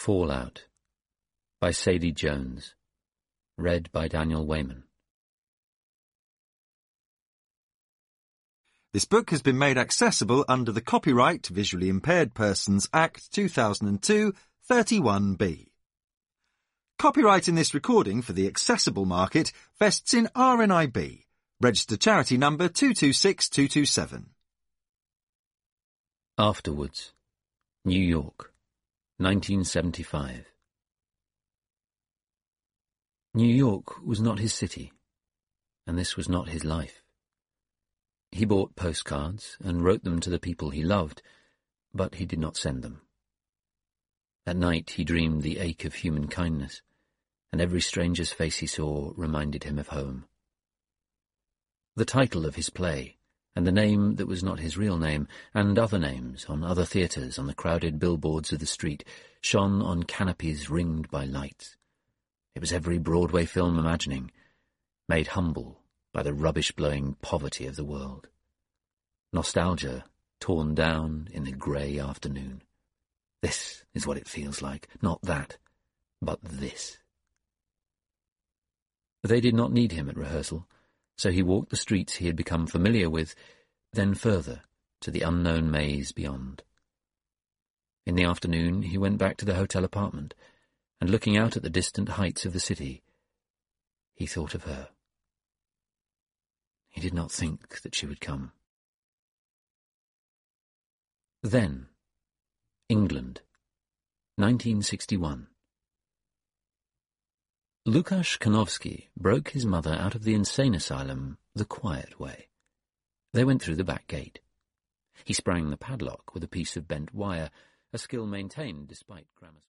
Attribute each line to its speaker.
Speaker 1: Fallout by Sadie Jones. Read by Daniel Wayman.
Speaker 2: This book has been made accessible under the Copyright Visually Impaired Persons Act 2002, 31B. Copyright in this recording for the accessible market vests in RNIB, registered charity number 226227.
Speaker 1: Afterwards, New York, 1975. New York was not his city, and this was not his life. He bought postcards and wrote them to the people he loved, but he did not send them. At night he dreamed the ache of human kindness, and every stranger's face he saw reminded him of home. The title of his play, and the name that was not his real name, and other names on other theatres on the crowded billboards of the street, shone on canopies ringed by lights. It was every Broadway film imagining, made humble by the rubbish-blowing poverty of the world. Nostalgia torn down in the grey afternoon. This is what it feels like, not that, but this. They did not need him at rehearsal, so he walked the streets he had become familiar with, then further, to the unknown maze beyond. In the afternoon he went back to the hotel apartment, and looking out at the distant heights of the city, he thought of her. He did not think that she would come. Then, England, 1961. Lukasz Kanowski broke his mother out of the insane asylum the quiet way. They went through the back gate. He sprang the padlock with a piece of bent wire, a skill maintained despite grammar.